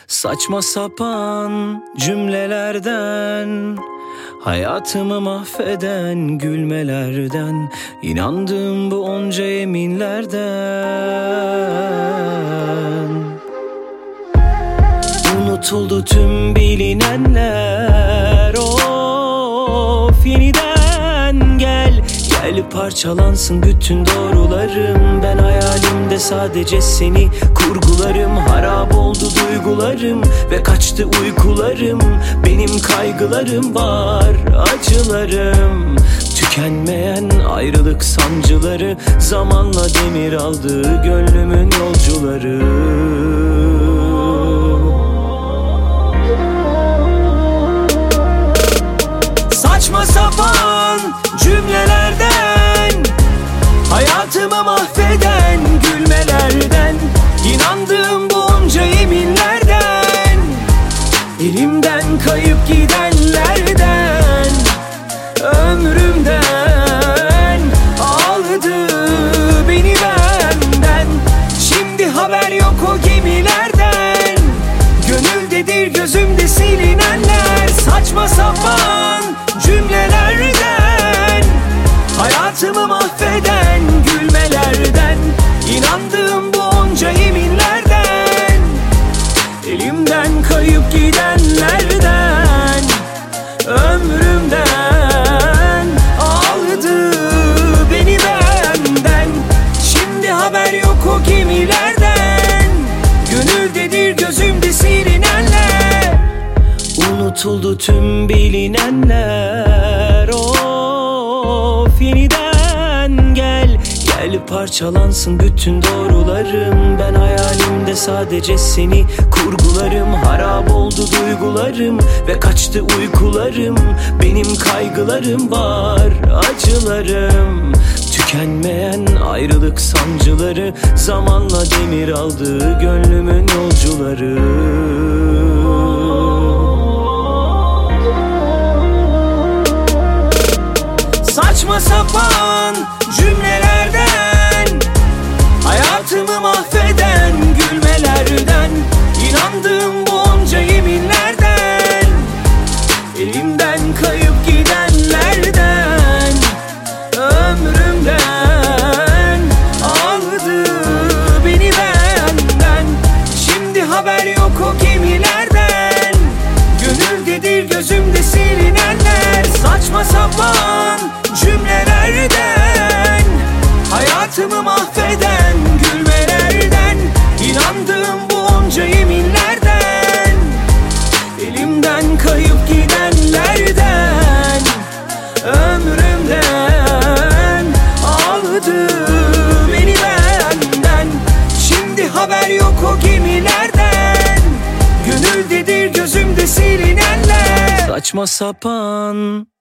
Saçma sapan cümlelerden, hayatımı mahveden gülmelerden, inandığım bu onca yeminlerden. Unutuldu tüm bilinenler, of yeniden gel. Gel parçalansın bütün doğrularım, ben hayalimde sadece seni kurgularım. Harap oldu duygularım ve kaçtı uykularım, benim kaygılarım var, acılarım. Tükenmeyen ayrılık sancıları, zamanla demir aldı gönlümün yolcuları. Saçma sapan cümlelerden, hayatımı mahveden gülmelerden, inandığım bu onca yeminlerden, elimden kayıp gidenlerden, ömrümden aldı beni benden. Şimdi haber yok o gemilerden, gönüldedir gözümde silinenler. Saçma sapan cümlelerden, hayatımı mahveden gülmelerden, inandığım bu onca yeminlerden, elimden kayıp gidenlerden, ömrümden aldı beni benden. Şimdi haber yok o gemilerden, gönüldedir gözümde silinenler. Unutuldu tüm bilinenler, of yeniden gel. Gel parçalansın bütün doğrularım, ben hayalimde sadece seni kurgularım. Harap oldu duygularım ve kaçtı uykularım, benim kaygılarım var, acılarım. Tükenmeyen ayrılık sancıları, zamanla demir aldı gönlümün yolcuları. Saçma sapan cümlelerden, hayatımı mahveden gülmelerden, inandığım bu onca yeminlerden, elimden kayıp gidenlerden, ömrümden aldı beni benden. Şimdi haber yok o gemilerden, gönüldedir gözümde silinenler. Saçma sapan cümlelerden, hayatımı mahveden gülmelerden, inandığım bu onca yeminlerden, elimden kayıp gidenlerden, ömrümden aldı beni benden. Şimdi haber yok o gemilerden, gönüldedir gözümde silinenler. Saçma sapan